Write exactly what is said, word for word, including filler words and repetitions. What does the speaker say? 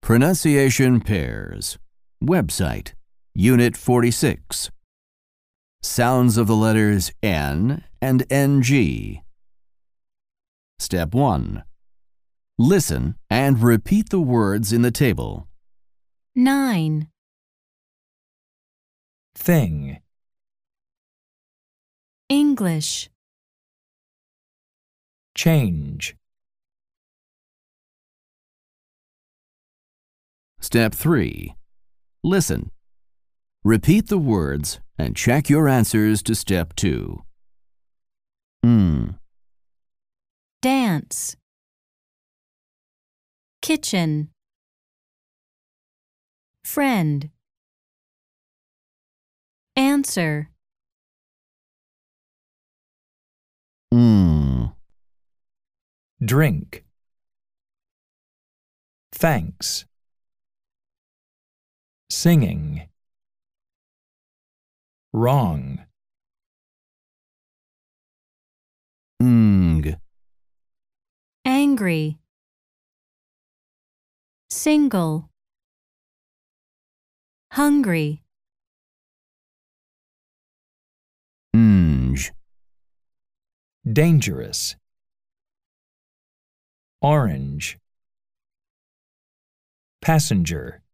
Pronunciation Pairs. Website. Unit forty-six. Sounds of the letters N and N G. Step one. Listen and repeat the words in the table. Nine. Thing. English. Change. Step three. Listen. Repeat the words and check your answers to step two. Mm. Dance. Kitchen. Friend. Answer. Mm. Drink. Thanks. Singing. Wrong. Ng. Angry. Single. Hungry. Nge. Dangerous. Orange. Passenger.